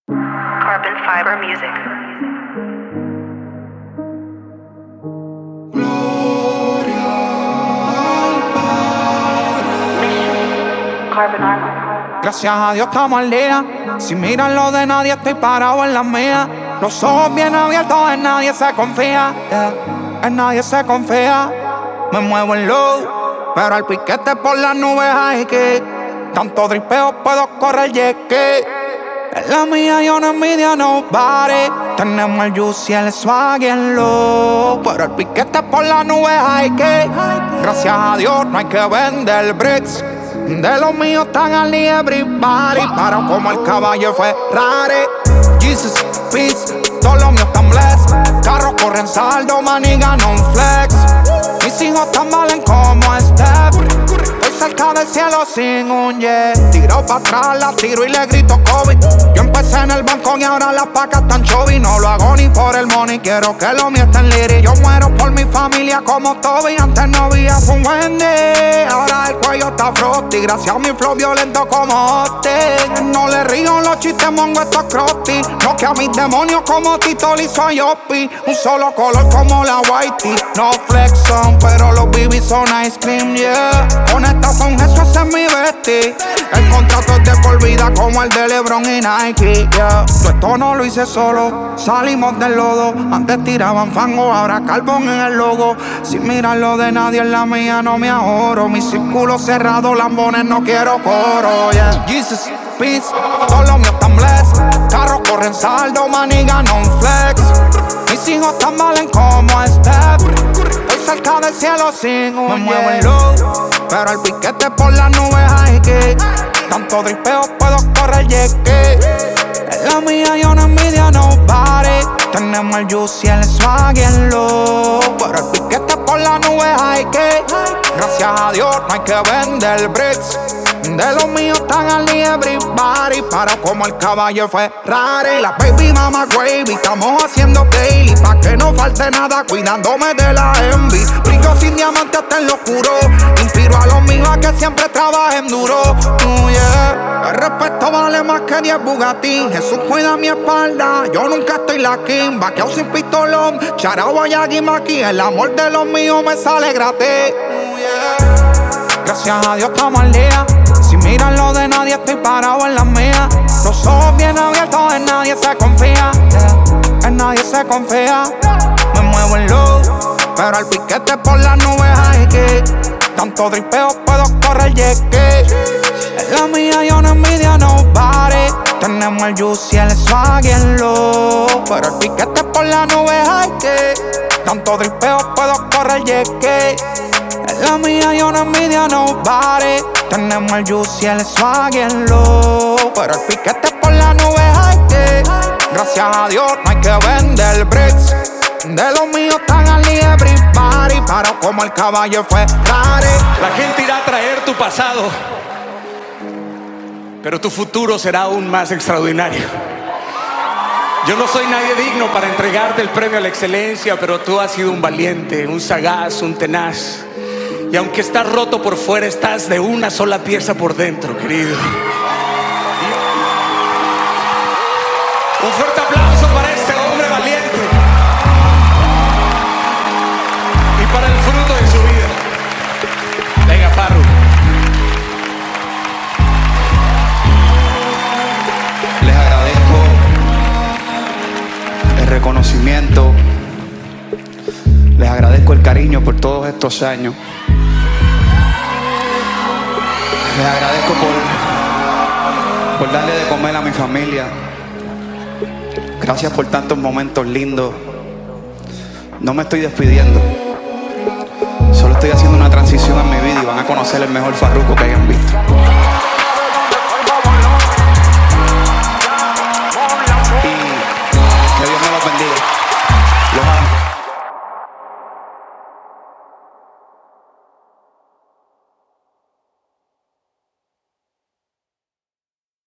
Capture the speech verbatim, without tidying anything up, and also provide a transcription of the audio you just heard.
Carbon Fiber Music. Carbon Armor. Gracias a Dios estamos al día. Sin mirar lo de nadie, estoy parado en las mías. Los ojos bien abiertos, en nadie se confía, yeah. En nadie se confía. Me muevo en low, pero al piquete por las nubes hay que tanto dripeo puedo correr, y es que en la mía yo no envidio a nobody. Tenemos el juice y el swag y el low, pero el piquete por las nubes hay que gracias a Dios no hay que vender bricks. De los míos están al ni everybody. Parado como el caballo fue rare. Jesus, peace, todos los míos están blessed. Carros corren saldo, maniga non flex. Mis hijos tan valen como Steph. Estoy cerca del cielo sin un jet. Tiro pa' atrás, la tiro y le grito COVID. Yo empecé en el banco y ahora las pacas están chovy. No lo hago ni por el money, quiero que lo mío esté en liri. Yo muero por mi familia como Toby. Antes no había fue un Wendy, ahora el cuello está frosty. Gracias a mi flow violento como Austin. No le río los chistes, mongo estos crusty. No que a mis demonios como Tito y soy Opi. Un solo color como la Whitey. No flex son, pero los B B son ice cream, yeah. Conectado con Jesús, ese es mi bestie. El contrato es de por vida como el de LeBron y Nike, yeah. Yo esto no lo hice solo, salimos del lodo. Antes tiraban fango, ahora carbón en el logo. Sin mirarlo de nadie, en la mía no me ahorro. Mi círculo cerrado, lambones, no quiero coro, yeah. Jesus, peace, todos los míos están blessed. Carros corren saldo, maniga non flex. Mis hijos tan valen como Steph. Estoy cerca del cielo sin un Me muevo en low, pero el piquete por las nubes hay que tanto dripeo puedo correr, y es que en la mía yo no envidio a nobody. Tenemos el juice y el swag y el low, pero el piquete por las nubes hay que gracias a Dios no hay que vender bricks. De los míos están al ni everybody. Para como el caballo fue rare. La baby mama gravy, estamos haciendo daily. Pa' que no falte nada, cuidándome de la envy. Brillo sin diamante hasta en lo oscuro. Inspiro a los míos a que siempre trabajen duro, oh, yeah. El respeto vale más que diez Bugatti. Jesús cuida mi espalda, yo nunca estoy la king. Vaqueado sin pistolón, charao a Yagimaki. El amor de los míos me sale gratis, oh, yeah. Gracias a Dios estamos al día. Sin mirar lo de nadie, estoy parado en las mías. Los ojos bien abiertos, en nadie se confía, yeah. En nadie se confía. Me muevo en low, pero al piquete por las nubes hay que tanto dripeo puedo correr, y es que en la mía yo no envidio a nobody. Tenemos el juice y el swag y el low, pero el piquete por las nubes hay que tanto dripeo puedo correr, y es que en la mía yo no envidio a nobody. Tenemos el juice y el swag y el low, pero el piquete por las nubes hay que gracias a Dios no hay que vender bricks. De los míos están al ni everybody. Parado como el caballo fue rare. La gente irá a traer tu pasado, pero tu futuro será aún más extraordinario. Yo no soy nadie digno para entregarte el premio a la excelencia, pero tú has sido un valiente, un sagaz, un tenaz. Y aunque estás roto por fuera, estás de una sola pieza por dentro, querido. Un fuerte aplauso para este hombre valiente y para el fruto de su vida. Venga, Parru. Les agradezco el reconocimiento. Les agradezco el cariño por todos estos años. Les agradezco por, por darle de comer a mi familia. Gracias por tantos momentos lindos. No me estoy despidiendo. Solo estoy haciendo una transición en mi vida y van a conocer el mejor Farruko que hayan visto.